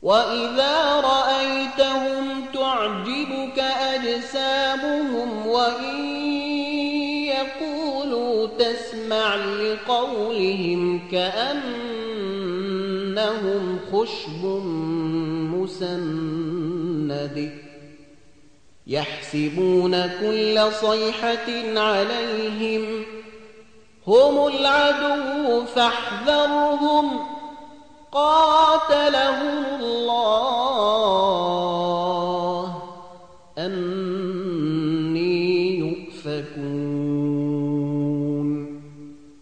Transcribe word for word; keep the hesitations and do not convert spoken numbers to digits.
وإذا رأيتهم تعجبك أجسامهم وإن يقولوا تسمع لقولهم كأنهم خشب مسند يحسبون كل صيحة عليهم هم العدو فاحذرهم قاتلهم